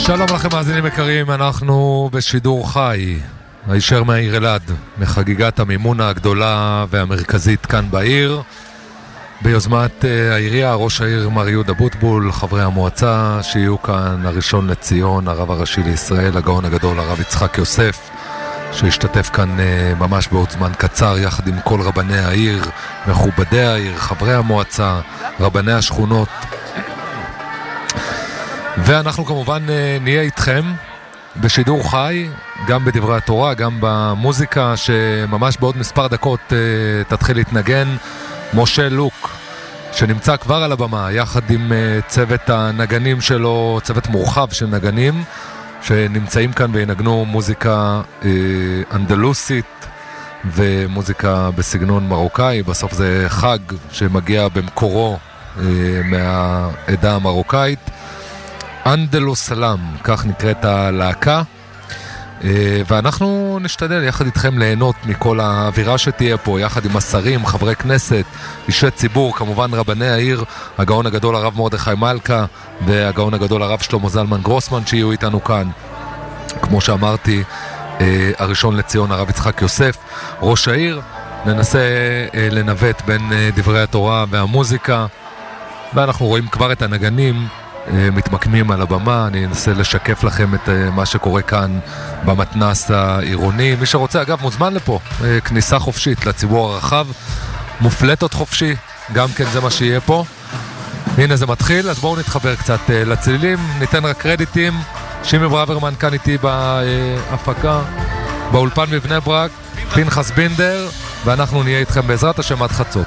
שלום לכם מאזינים יקרים, אנחנו בשידור חי, הישר מהעיר אלעד, מחגיגת המימונה הגדולה והמרכזית כאן בעיר, ביוזמת העירייה, ראש העיר מר יהודה בוטבול, חברי המועצה שיהיו כאן, הראשון לציון, הרב הראשי לישראל, הגאון הגדול, הרב יצחק יוסף, שהשתתף כאן ממש בעוד זמן קצר, יחד עם כל רבני העיר, מכובדי העיר, חברי המועצה, רבני השכונות, ואנחנו כמובן נהיה איתכם בשידור חי, גם בדברי התורה, גם במוזיקה, שממש בעוד מספר דקות תתחיל להתנגן משה לוק, שנמצא כבר על הבמה, יחד עם צוות הנגנים שלו, צוות מורחב של נגנים, שנמצאים כאן וינגנו מוזיקה אנדלוסית, ומוזיקה בסגנון מרוקאי. בסוף זה חג שמגיע במקורו מהעדה המרוקאית. אנדלוס סלאם, כך נקראת הלהקה, ואנחנו נשתדל יחד איתכם ליהנות מכל האווירה שתהיה פה, יחד עם השרים, חברי כנסת, אישי ציבור, כמובן רבני העיר, הגאון הגדול הרב מרדכי מלכה, והגאון הגדול הרב שלמה זלמן גרוסמן שיהיו איתנו כאן. כמו שאמרתי, הראשון לציון הרב יצחק יוסף, ראש העיר. ננסה לנווט בין דברי התורה והמוזיקה, ואנחנו רואים כבר את הנגנים מתמקמים על הבמה. אני אנסה לשקף לכם את מה שקורה כאן במתנס העירוני. מי שרוצה אגב מוזמן לפה, כניסה חופשית לציבור הרחב, מופלטות חופשי, גם כן זה מה שיהיה פה. הנה זה מתחיל, אז בואו נתחבר קצת לצלילים, ניתן רק קרדיטים. שימי ברוורמן כאן איתי בהפקה, באולפן מבני ברק, פנחס בינדר, ואנחנו נהיה איתכם בעזרת השם עד חצות.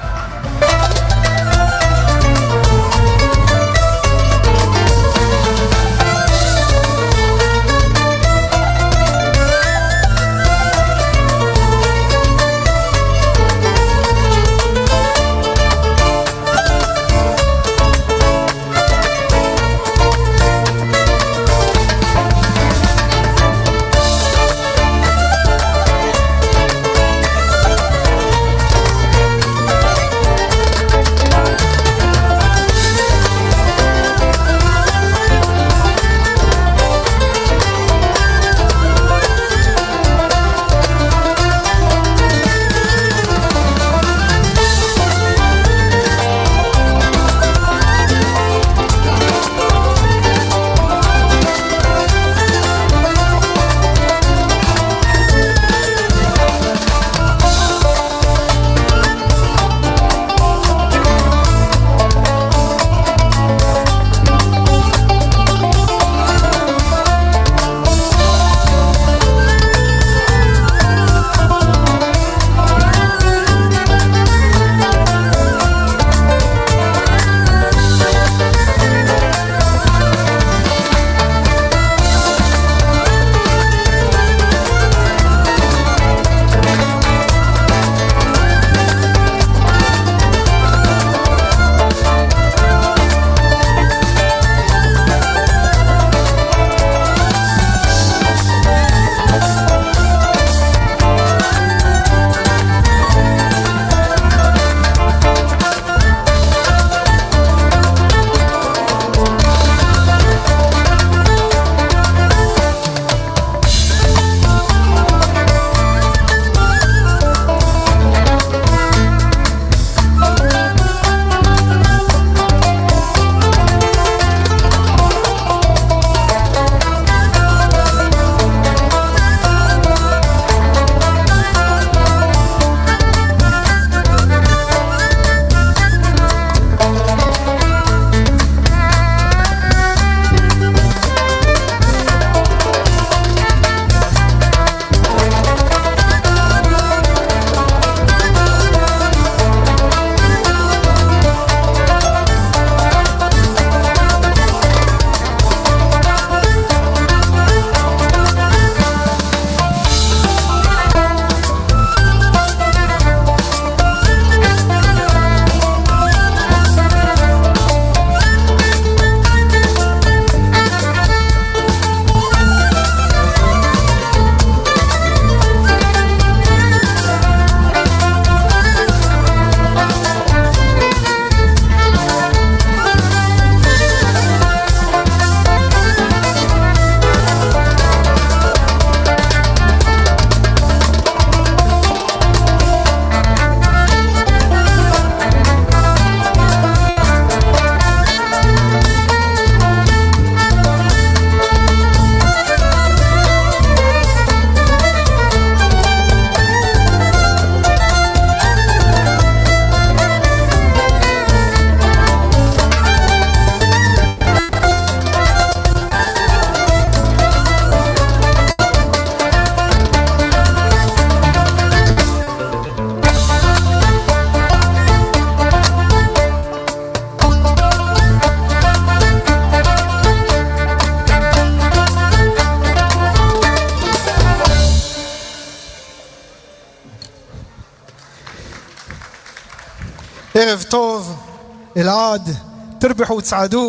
ערב טוב, אלעד, תרבחו וצעדו.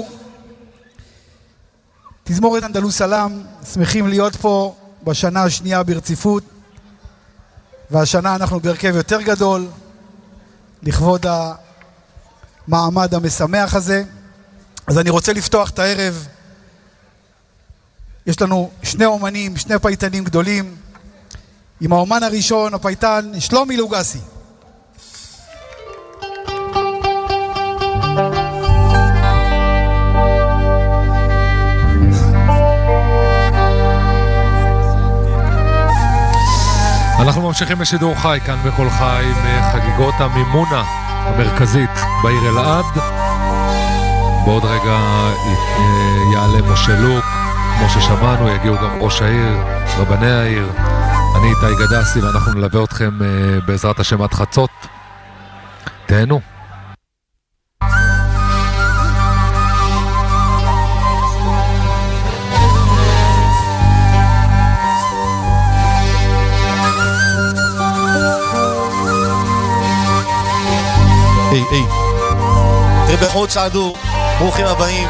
תזמורת אנדלוס סלאם, שמחים להיות פה בשנה השנייה ברציפות, והשנה אנחנו בהרכב יותר גדול, לכבוד המעמד המשמח הזה. אז אני רוצה לפתוח את הערב. יש לנו שני אומנים, שני פייטנים גדולים, עם האומן הראשון, הפייטן שלומי לוגסי. אנחנו ממשיכים בשידור חי כאן בכל חי מחגיגות המימונה המרכזית בעיר אלעד. בעוד רגע יעלה משה לוק, כמו ששמענו, יגיעו גם ראש העיר, רבני העיר. אני איתי גדסי ואנחנו נלווה אתכם בעזרת השם עד חצות. תהנו. היי, תרבחו צעדו, ברוכים הבאים.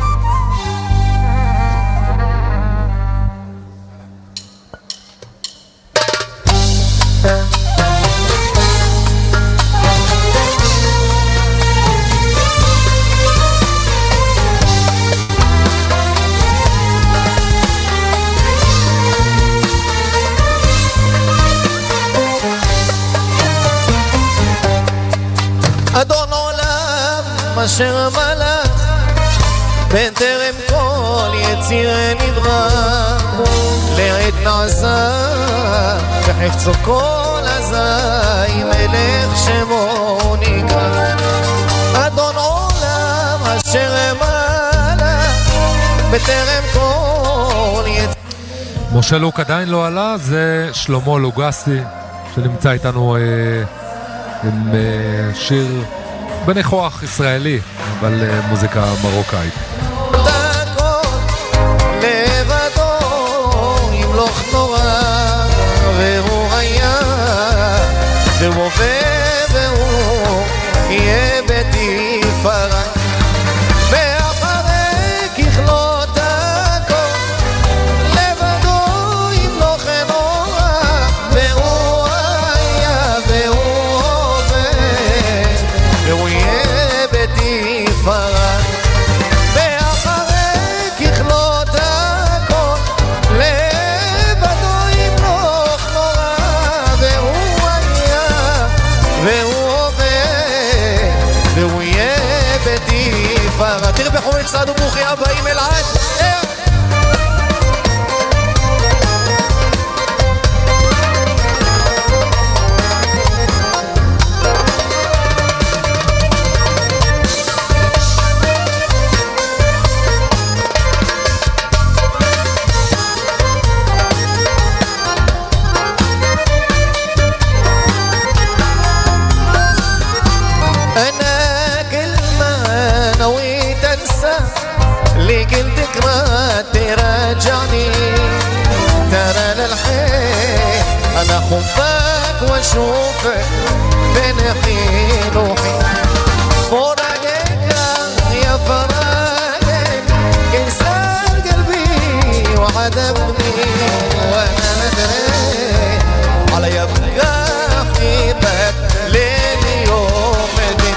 אדון עולם אשר מלך בין טרם כל יציר נברא, לעת נעשה בחפצו כל הזי מלך שמו נקרא. אדון עולם אשר מלך בטרם כל יציר. משה לוק עדיין לא עלה, זה שלמה לוגסי שנמצא איתנו עם שיר בניחוח ישראלי, אבל מוזיקה מרוקאית. לבדו ימלוך נורא, והוא היה והוא עובד והוא יהיה בתפארה, ואחרי ככלות הכל לבדו ימלוך נורא, והוא היה והוא עובד והוא יהיה בתפארה, ואחרי ככלות הכל לבדו ימלוך נורא, והוא היה והוא עובד והוא יהיה בתפארה. תרבחו וצעדו, ברוכים הבאים אלעד. لكن ذكرى تراجعني، ترى للحين أنا خفاك وأشوفك بين حين وحين، فراقك يا فراقك كسر قلبي وعذبني، وأنا ندري على يبقى حبك لين يوم الدين.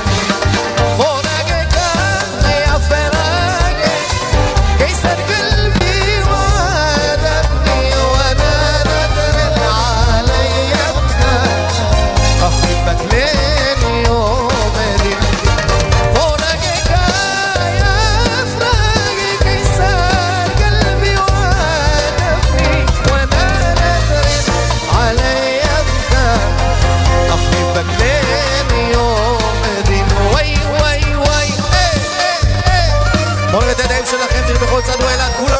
צעדו אלעד כולם.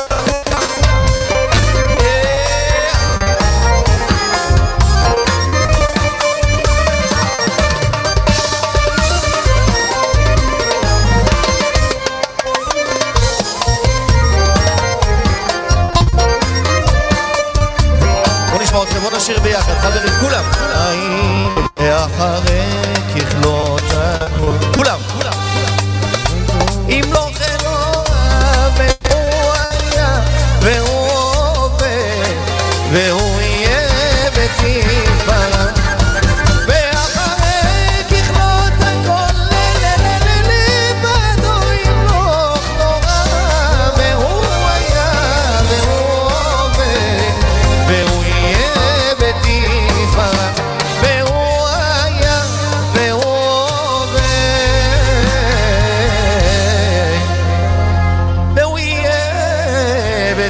בוא נשמע אתכם, בוא נשיר ביחד, חברים, כולם. אחרי ככלות הכל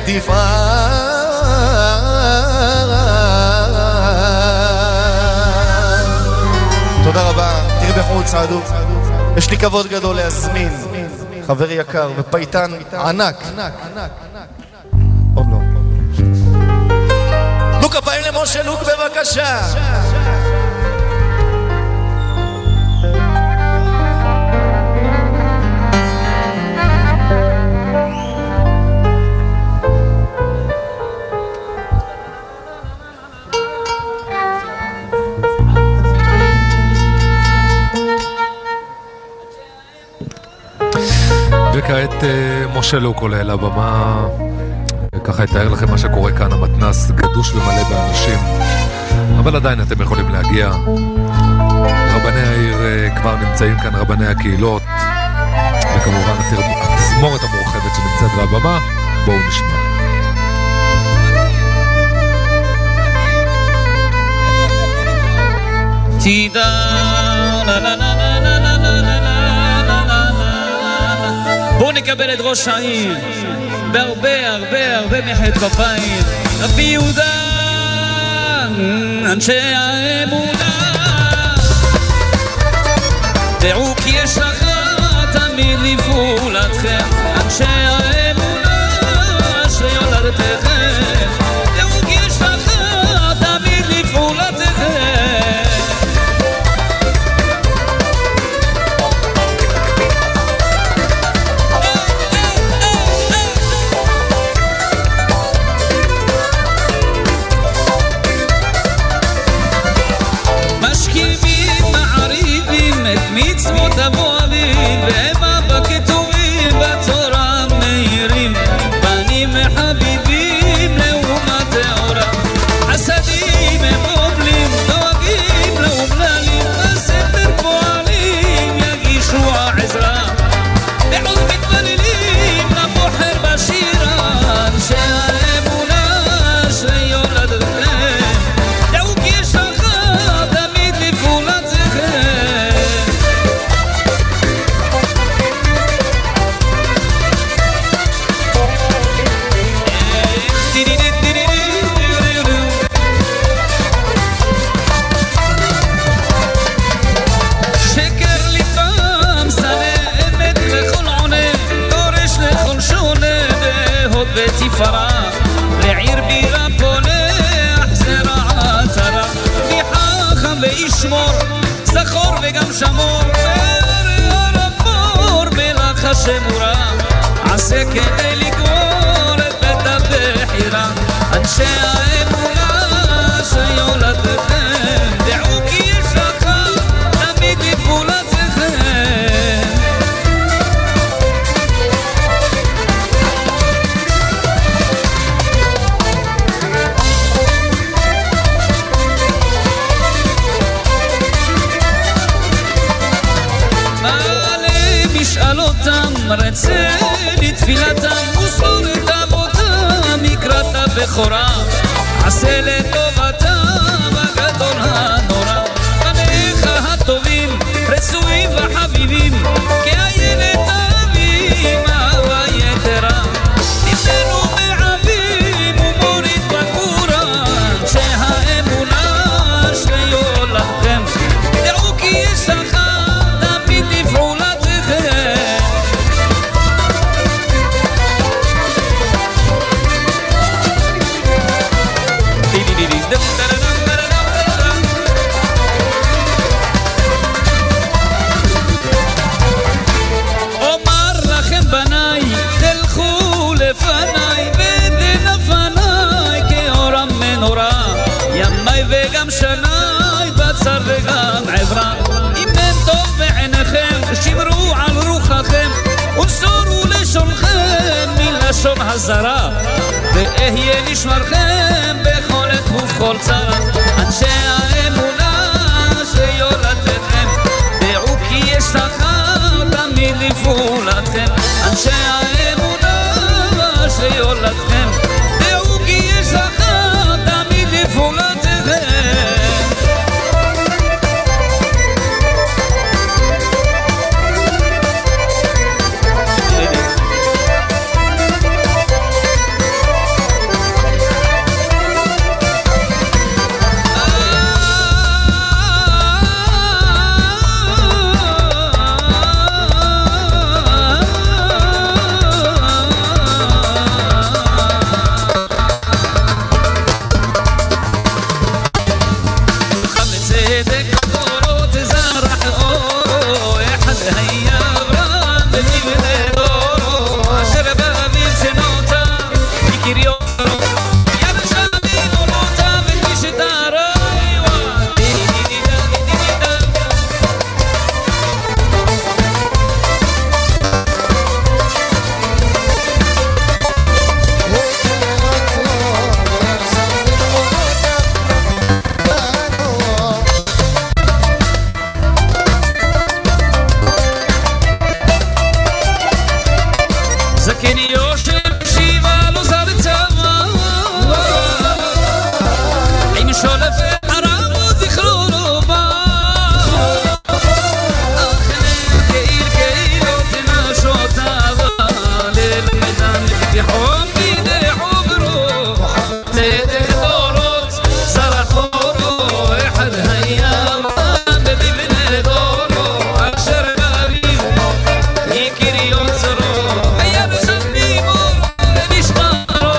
ורדיפה. תודה רבה, תרבחו צעדו. יש לי כבוד גדול להזמין חבר יקר ופייטן ענק. עוד לא. לוק הבאים למשה לוק בבקשה. וכעת משה לוק עולה לבמה וככה יתאר לכם מה שקורה כאן. המתנס גדוש ומלא באנשים, אבל עדיין אתם יכולים להגיע. רבני העיר כבר נמצאים כאן, רבני הקהילות, וכמובן התזמורת המורחבת שנמצאת בבמה. בואו נשמע. תידע לה לה לה לה לה לה לה לה. בואו נקבל את ראש העיר בהרבה הרבה הרבה מחאת כפיים. רבי יהודה, אנשי האמונה, דעו כי יש לך תמיד לפעולתכם. אנשי האמונה שיולדתכם, דעו כי יש לך תמיד לפעולתכם. מצוות אבוהבים והמה בכתובים בצורה מהירים, בנים וחביבים לאומה טהורה. חסדים הם עובלים, דואגים לאומללים, בסתר פועלים יגישו העזרה. בעוז מתפללים לבוחר בשירה. אנשי האמונה שיולדתכם, דעו כי יש לך תמיד לפעולתכם. ותפרה לעיר בירה פולח זרע עטרה, מחכם וישמור זכור וגם שמור, הרבור מלאכה שמורה, עשה כדי לגמור את בית הבחירה. אנשי האמונה שיולדתכם, דעו כי יש לך תמיד לפעולתכם. רצה לתפילתם וסור את אבותם מקראת הבכורה, עשה לטובתם הגדול הנורא. בניך הטובים רצויים וחביבים, כי הילד אבים אהבה יתרה. תפנו מעבים ומוריד בגבורה, שהאמונה שיולדתכם, דעו כי יש לך תמיד לפעולתכם. אומר לכם בניי, תלכו לפניי ודין לפניי כאור המנורה, ימי וגם שניי בצר וגם עברה. אם אין טוב בעיניכם שמרו על רוחכם וסורו לשונכם מלשון הזרה, ואהיה נשמרכם בכל עת ובכל צרה. אנשי האמונה שיולדתכם, דעו כי יש לך תמיד לפעולתכם. אנשי האמונה שיולדתכם, דעו כי יש לך תמיד לפעולתכם. כן יושב שיבה לא זר צבא עם שולף ערב וזכרו לא בא אכן קהיל קהילות נשות אהבה ללמדן לפתיחון בידי חוברו צדק דורות זרחו אחד היה בבני דורו אשר בריב יקיר יוצרו היה בשבימו למשטרו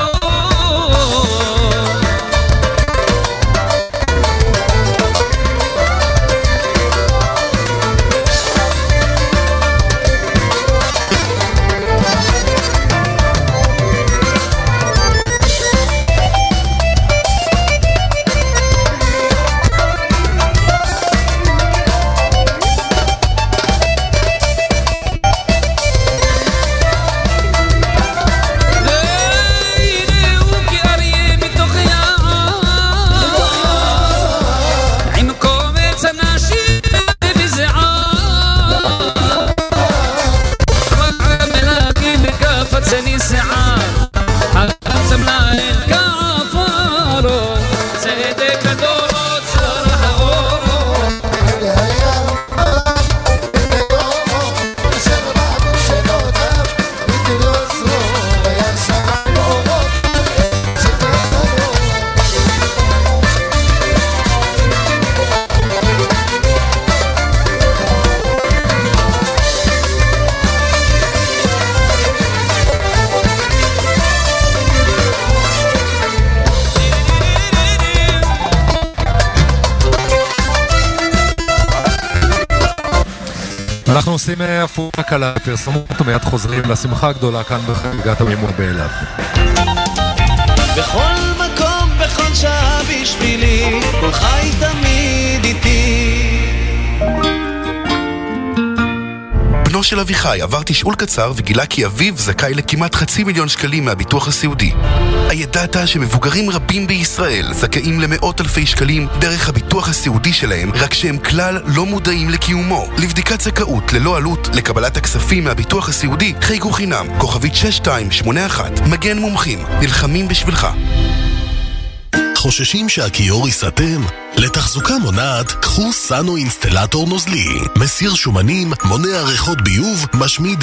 אנחנו עושים הפוגה קלה, פרסומות ומיד חוזרים לשמחה הגדולה כאן בחגיגת המימון באילת. בכל מקום, בכל שעה בשבילי, כל חי תמיד איתי. בנו של אביחי עבר תשאול קצר וגילה כי אביו זכאי לכמעט 500,000 שקלים מהביטוח הסיעודי. הידעת שמבוגרים רבים בישראל זכאים למאות אלפי שקלים דרך הביטוח הסיעודי שלהם, רק שהם כלל לא מודעים לקיומו? לבדיקת זכאות ללא עלות לקבלת הכספים מהביטוח הסיעודי חייגו חינם, כוכבית 6281, מגן מומחים, נלחמים בשבילך. חוששים שהכיור ייסתם? לתחזוקה מונעת, קחו סאנו אינסטלטור נוזלי. מסיר שומנים, מונע ריחות ביוב, משמיד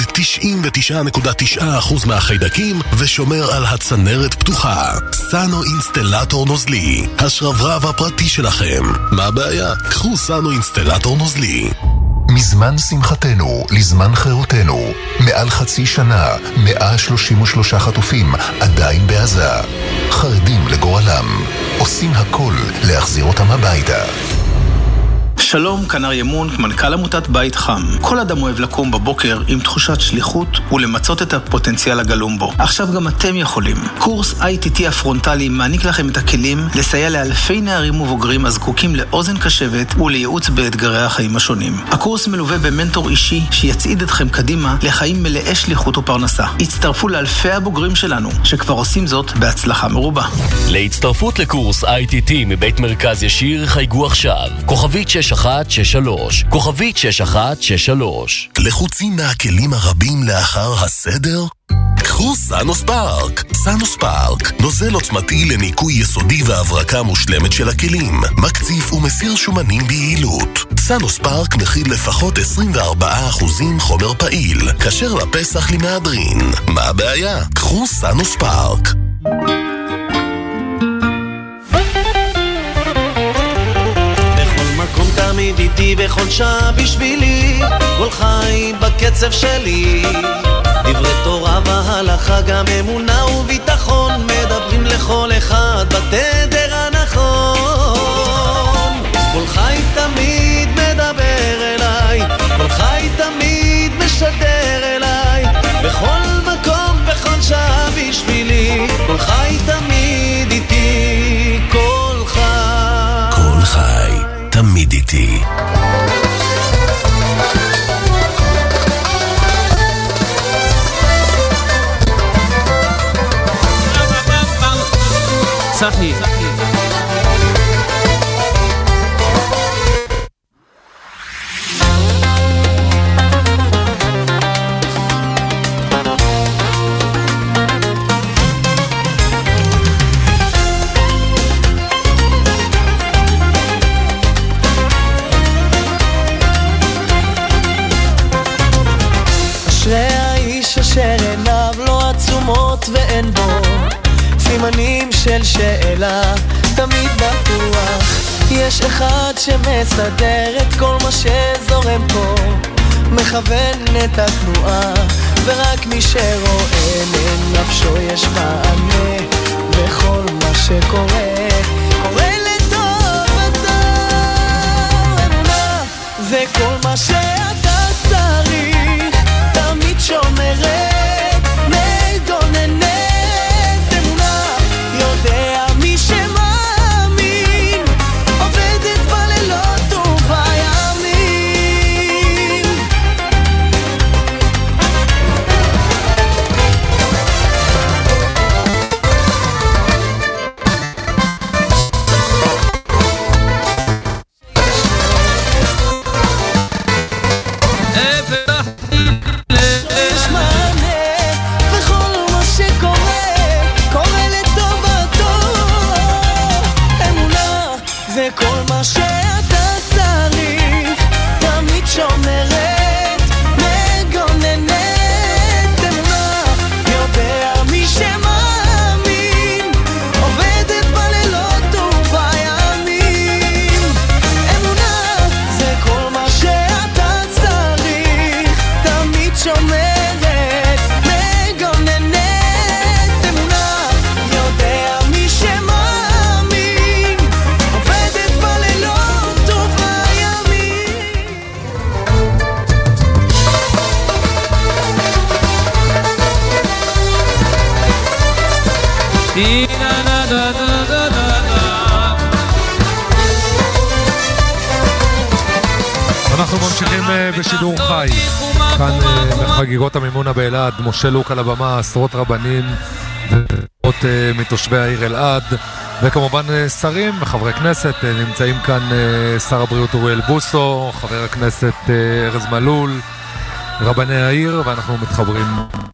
99.9% מהחיידקים ושומר על הצנרת פתוחה. סאנו אינסטלטור נוזלי, השרברב הפרטי שלכם. מה הבעיה? קחו סאנו אינסטלטור נוזלי. מזמן שמחתנו, לזמן חירותנו. מעל חצי שנה, 133 חטופים עדיין בעזה. חרדים לגורלם. עושים הכל להחזיר אותם הביתה. שלום, כנר ימון, מנכ"ל עמותת בית חם. כל אדם אוהב לקום בבוקר עם תחושת שליחות ולמצות את הפוטנציאל הגלום בו. עכשיו גם אתם יכולים. קורס ITT הפרונטלי מעניק לכם את הכלים לסייע לאלפי נערים ובוגרים הזקוקים לאוזן קשבת ולייעוץ באתגרי החיים השונים. הקורס מלווה במנטור אישי שיצעיד אתכם קדימה לחיים מלאי שליחות ופרנסה. הצטרפו לאלפי הבוגרים שלנו שכבר עושים זאת בהצלחה מרובה. להצטרפות לקורס ITT מבית מרכז ישיר חייגו עכשיו. כוכבית 6163, כוכבית 6163. לחוצים מהכלים הרבים לאחר הסדר? קחו סאנו ספארק. סאנו ספארק, נוזל עוצמתי לניקוי יסודי והברקה מושלמת של הכלים, מקציף ומסיר שומנים ביעילות. סאנו ספארק מכיל לפחות 24% חומר פעיל, כשר לפסח למהדרין. מה הבעיה? קחו סאנו ספארק. תמיד איתי בכל שעה בשבילי, כל חי בקצב שלי. דברי תורה והלכה, גם אמונה וביטחון, מדברים לכל אחד בתדר הנכון. כל חי תמיד מדבר אליי, כל חי תמיד משדר אליי. בכל מקום, בכל שעה בשבילי, כל חי תמיד איתי, כל חי. כל חי תמיד איתי. צחי אשרי האיש אשר עיניו לא עצומות ואין בו סימנים של שאלה, תמיד בטוח יש אחד שמסדר את כל מה שזורם פה, מכוון את התנועה, ורק מי שרואה לנפשו יש מענה, וכל מה שקורה קורה לטובתו. אמונה זה כל מה שאתה צריך, תמיד שומרת, מגוננת. אמונה יודע מי שמאמין, עובדת בלילות ובימים. יש מענה, וכל מה שקורה קורה לטובתו. אמונה זה כל מה שאתה צריך, תמיד שומרת, מגוננת. אמונה יודע מי שמאמין, עובדת בלילות ובימים. אמונה זה כל מה שאתה צריך, תמיד שומרת, מגוננת. אמונה יודע מי שמאמין, עובדת בלילות ובימים. אנחנו ממשיכים בשידור חי כאן בחגיגות המימונה באלעד. משה לוק על הבמה, עשרות רבנים ועשרות מתושבי העיר אלעד, וכמובן שרים וחברי כנסת. נמצאים כאן שר הבריאות אוריאל בוסו, חבר הכנסת ארז מלול, רבני העיר, ואנחנו מתחברים.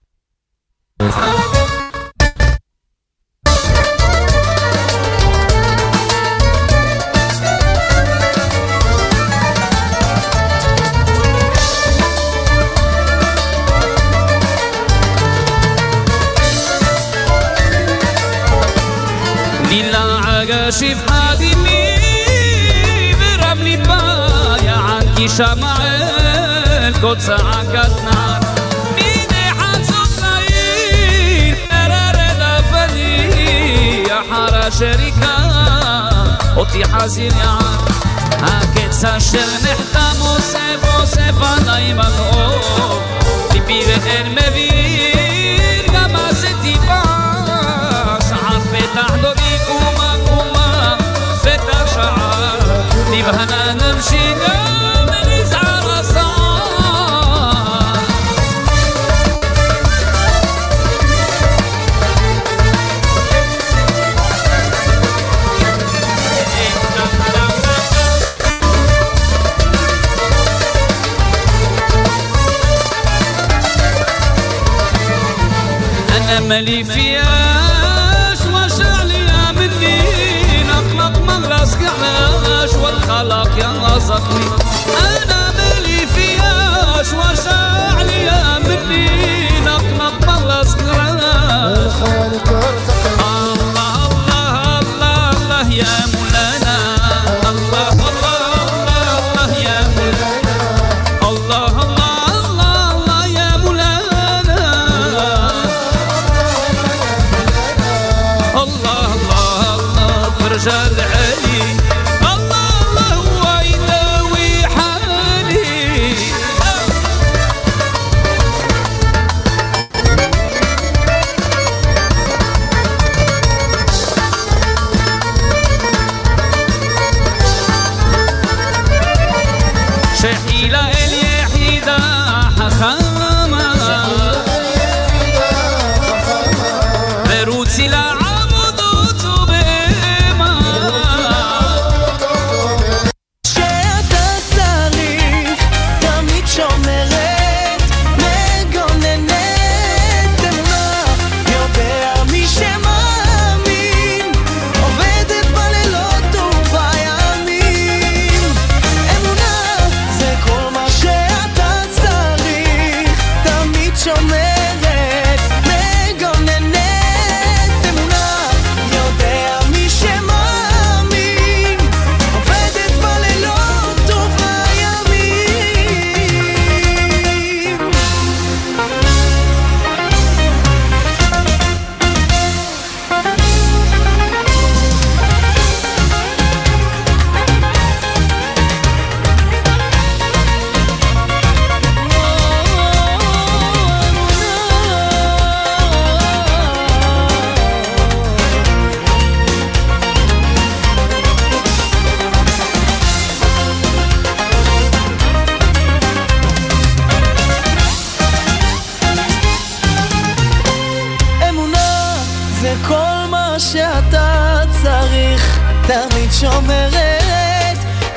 לילה עגשיב חדימי ורמלי באיה ענקי שמעל כל צעקת נער מידי חצות לעיר מררד הפני אחר שריקה אותי חזיר יער הקץ אשר נחתם אוסף עליי מלאור ליבי ואין מבין גם עשיתי בה שער פתח דודי קומה קומה פתח שער נבהנה נמשי גם נזער הסער أنا مالي فياش وشعلي مني نقلق مغلسك علاش والخلاق ينغزقني أنا مالي فياش وشعلي مني نقلق مغلسك علاش الله الله الله الله يا مولانا الله الله الله الله يا مولانا الله الله الله الله يا مولانا الله الله الله فرجال علي الله الله هو يداوي حالي شحيلة اليحيدة حخامة بروتي لعبدوت بما שומרת, מגוננת אמונה, יודע מי שמאמין, עובדת בלילות ובימים. שאתה צריך, תמיד שומרת,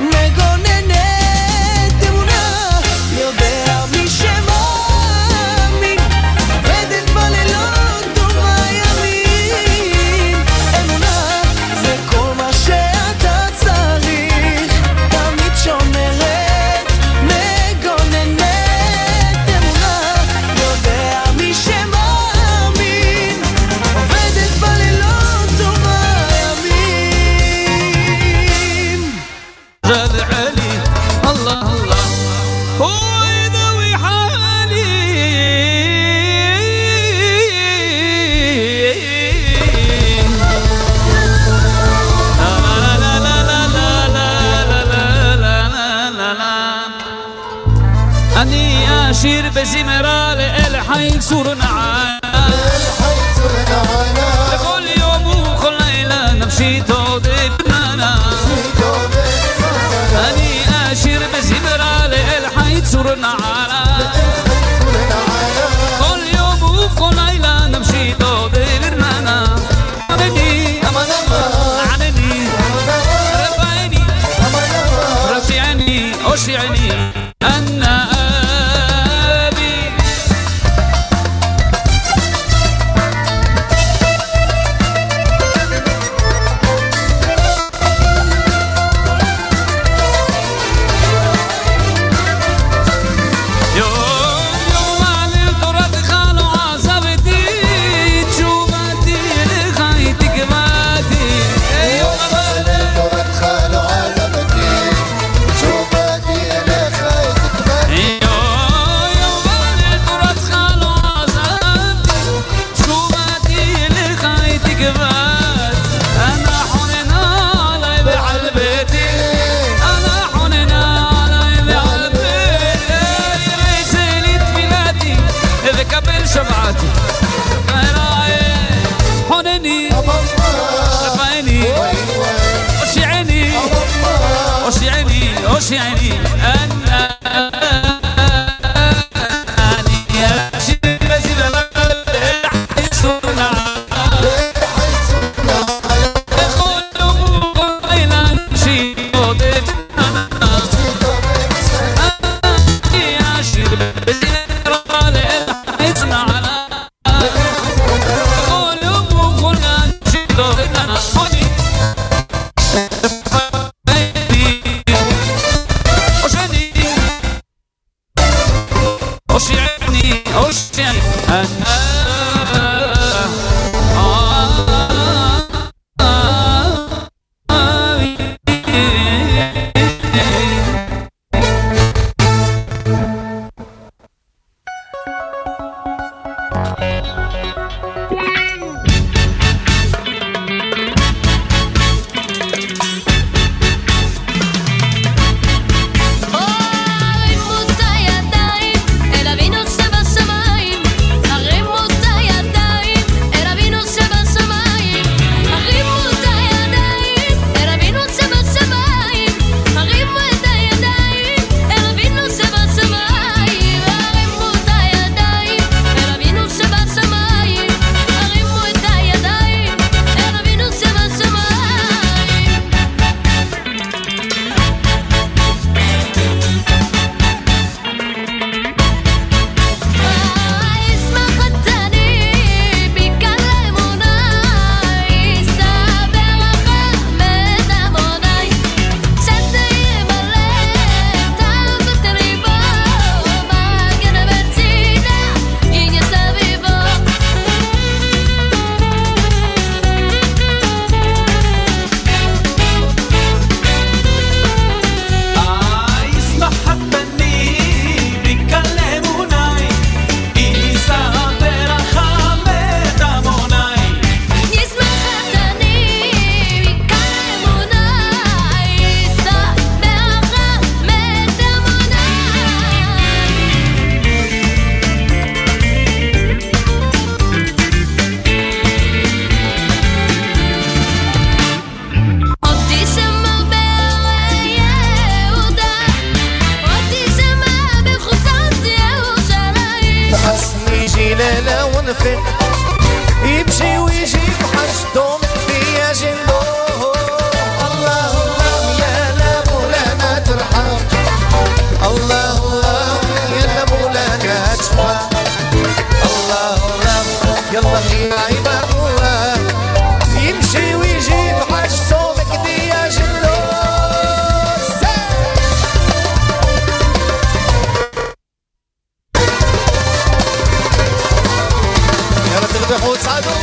מגוננת אמונה, יודע מי שמאמין, עובדת בלילות ובימים. אמונה זה כל מה שאתה צריך, תמיד שומרת, מגוננת אמונה, יודע מי שמאמין, עובדת בלילות شير بزمرة لقل حيكسرنا لكل يوم وكل ليلة نمشي تودبنا أني أشير بزمرة لقل حيكسرنا كل يوم وكل ليلة نمشي تودبنا عني عني رفعني رفعني أشعني أنا شبعتي حنني شفاني وشعني وشعني وشعني أنا Sama نيجي لا ونفق يمشي ويجيب حشتهم يا جندو الله الله يا مولانا ترحم الله الله يا مولانا تشفى الله الله يلا يا عباد الله يمشي ويجيب حشتهم يا جندو يلا تربحوا وتصعدوا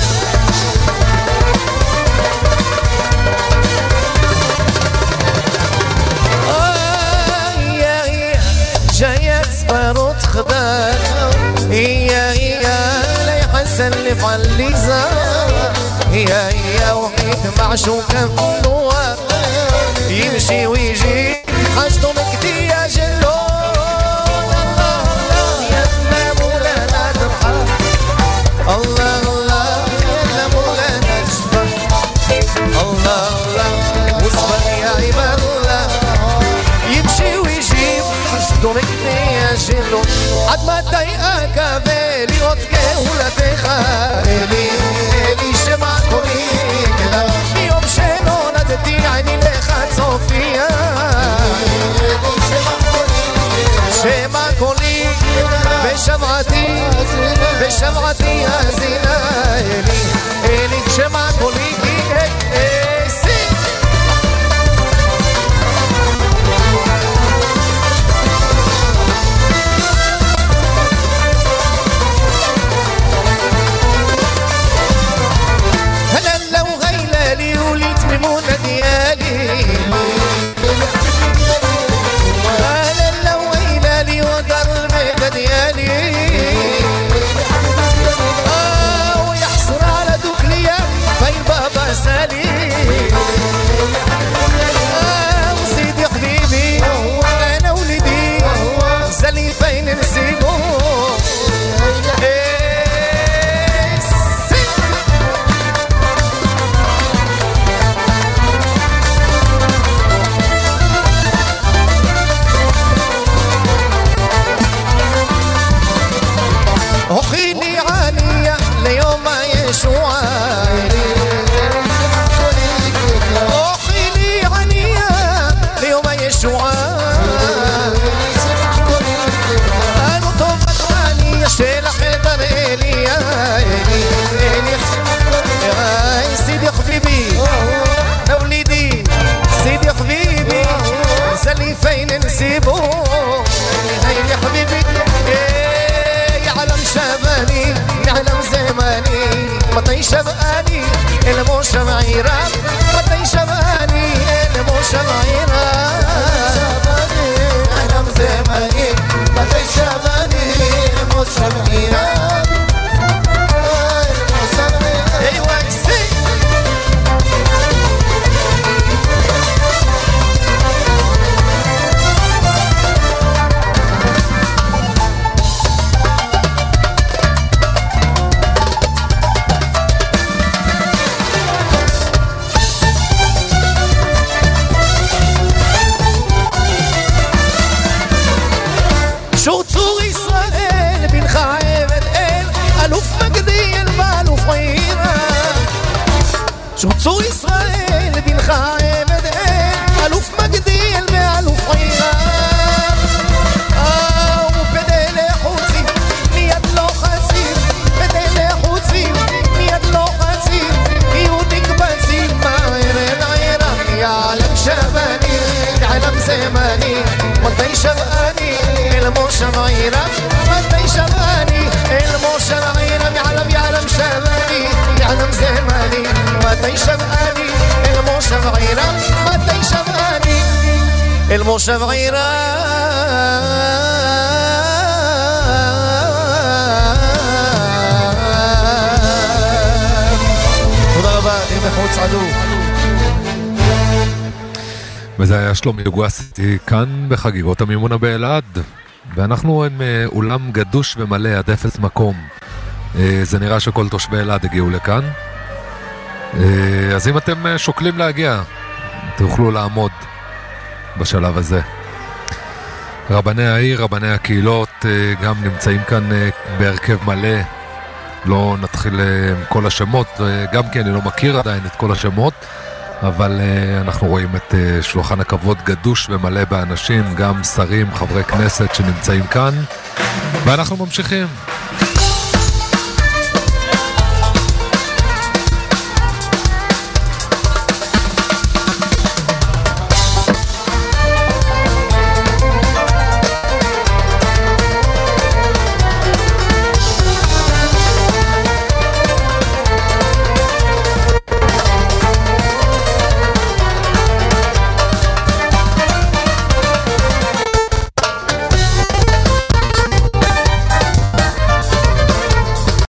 خدان هي لا يحسن اللي فعلي زار هي وحيد معشوقة منوة يمشي ويجي حاجته مكتي يا جلون الله الله يا مولانا ترحم الله الله يا مولانا تشفى الله الله واصبر يا عباد الله يمشي ويجيب حاجته مكتي يا جلون عد ما تضايقك بالي وتكي ولا تخالي اللي شمع كوريك يوم شنو ندتي عيني لخد صوفيا شمع كوريك بشمعتي يا زينالي اللي شمع كوريك وسيدي حبيبي انا ولدي زلي فين نسيبو أخيني عانية ليوم يشوع أنا طفت عني شيل حيدر إلي يا سيدي حبيبي وليدي سيدي حبيبي سلي فين نسيبو يا حبيبي يعلم شباني يعلم زماني مطي شباني المو شمعيران مطي شباني المو شمعيران زماني مطي شباني المو شمعيران ايوه سي شو تصور إسرائيل بين خايبة إل ألوف مجدي المالوف عيرا شو تصور إسرائيل بين خايبة إل ألوف مجدي المالوف عيرا وبدل حوتي نياد لو خسير بدل حوتي نياد لو خسير يوديك بسير ما غير العيرا يعلم شباني يعلم زماني مطي شباني الموشمعيرة مطي شباني الموشمعيرة يعلم شباني يعلم زماني مطي شباني الموشمعيرة مطي شباني الموشمعيرة תודה רבה, תרבחו צעדו וזה היה שלומי יוגואסיטי כאן בחגיגות המימונה באלעד, ואנחנו עם אולם גדוש ומלא עד אפס מקום. זה נראה שכל תושבי אלעד הגיעו לכאן, אז אם אתם שוקלים להגיע תוכלו לעמוד בשלב הזה. רבני העיר, רבני הקהילות, גם נמצאים כאן בהרכב מלא. לא נתחיל עם כל השמות, גם כי אני לא מכיר עדיין את כל השמות, אבל אנחנו רואים את שולחן הכבוד גדוש ומלא באנשים, גם שרים, חברי כנסת שנמצאים כאן, ואנחנו ממשיכים.